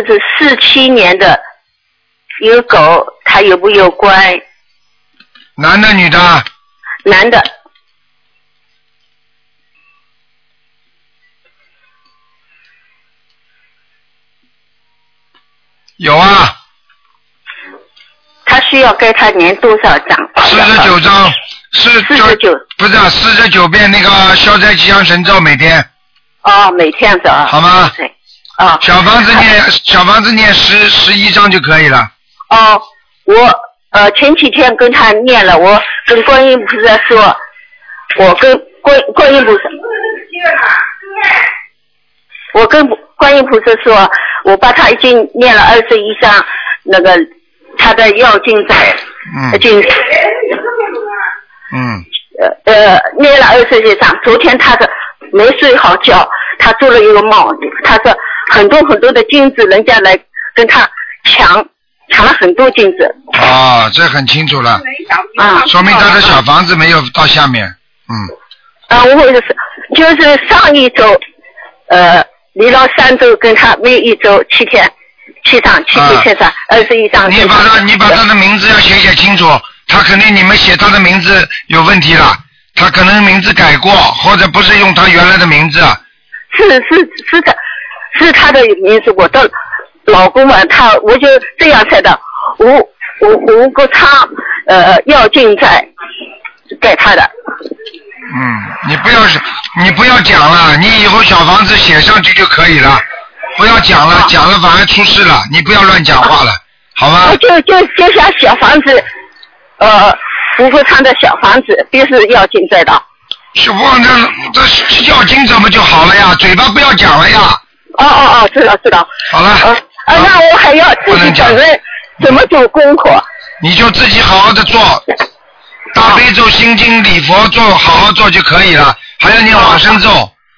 就是47年的一个狗，它有没有乖？ 男的女的？ 男的。 有啊。 他需要给他念多少章 ？49章。49。不是49遍那个消灾吉祥神咒每天。 哦，每天是啊。 好吗？ 对。哦。 小房子念11章就可以了。 哦，我前几天跟他念了，我跟观音菩萨说，我跟观音菩萨，我跟观音菩萨说，我把他已经念了21章，那个他的要经者，经。念了20章。昨天他的没睡好觉，他做了一个梦，他说很多很多的金子，人家来跟他抢了很多金子。 哦，这很清楚了。说明他的小房子没有到下面。 我就是上一周，离了3周，跟他每一周7天，7章21章。 你把他的名字要写清楚，他肯定你们写他的名字有问题了，他可能名字改过，或者不是用他原来的名字。 是的，是他的名字。我的老公嘛，我就这样写的，5个仓要进在给他的。 你不要讲了，你以后小房子写上去就可以了，不要讲了，讲了反而出事了，你不要乱讲话了，好吗？ 就像小房子5个仓的小房子，必须要进在的。 小房子这要经怎么就好了呀？嘴巴不要讲了呀。 知道。好了。那我还要自己本人怎么做功课？ 你就自己好好的做，大悲咒、心经、礼佛做，好好做就可以了。还要念往生咒。